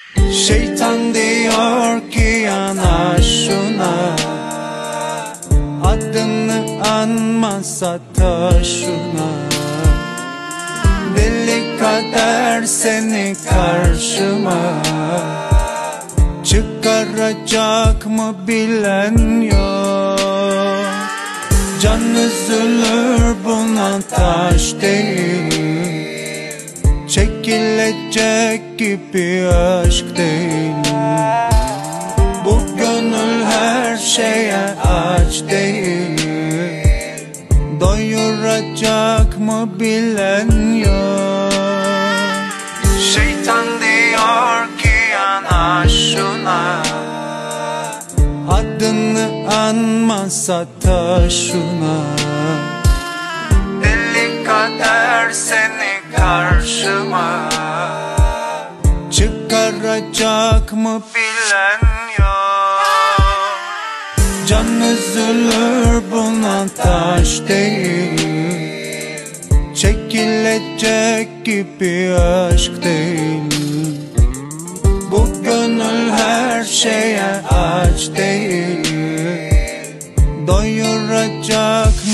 Şeytan diyor ki yanaş şuna, adını anmasa taşına. Deli kader seni karşıma, çıkaracak mı bilen yok. Can üzülür buna taş değil, çekilecek gibi aşk değil. Bu gönül her şeye aç değil, doyuracak mı bilen yok. Şeytan diyor ki yanaş şuna, adını anmasa taşına. Deli kader seni karşıma, çıkaracak mı bilen yok. Can üzülür buna taş değil, çekilecek gibi aşk değil. Bu gönül her şeye aç değil, doyuracak